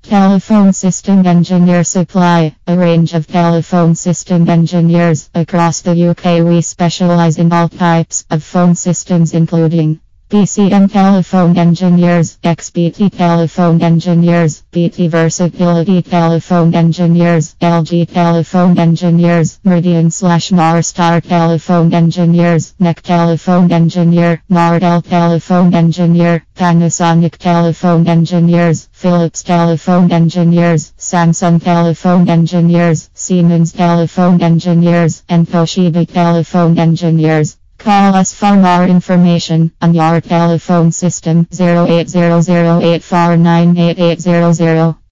Telephone System Engineer Supply, a range of telephone system engineers across the UK. We specialize in all types of phone systems including PCM Telephone Engineers, XBT Telephone Engineers, BT Versatility Telephone Engineers, LG Telephone Engineers, Meridian/Norstar Telephone Engineers, NEC Telephone Engineer, Nordel Telephone Engineer, Panasonic Telephone Engineers, Philips Telephone Engineers, Samsung Telephone Engineers, Siemens Telephone Engineers, and Toshiba Telephone Engineers. Call us for more information on your telephone system 0800 849 8800.